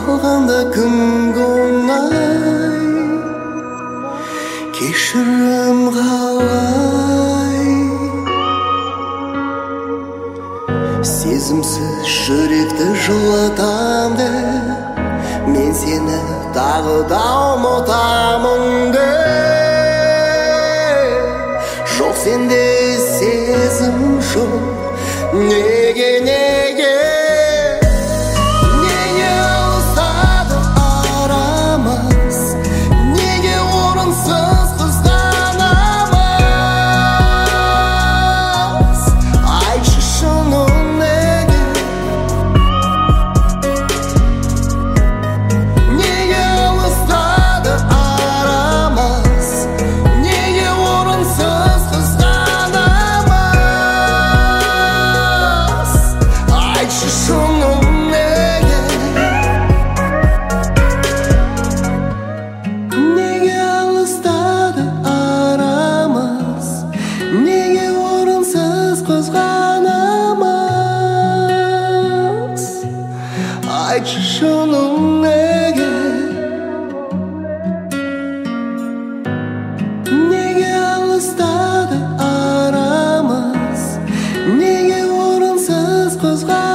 қалғанда күнгі оңай, кешірім қалай. Сезімсіз жүректі жылатам деп, мен сені тағы да ұмытамын деп. Жоқ сенде сезім жоқ, неге неге алыстады арамыз, неге орынсыз қызғанамыз. Айтшы шыным неге алыстады арамыз, неге орынсыз қызғанамыз. Айтшы шыным неге алыстады арамыз, неге орынсыз қызғанамыз. Айтшы шыным неге алыстады арамыз, неге орынсыз қызғанамыз.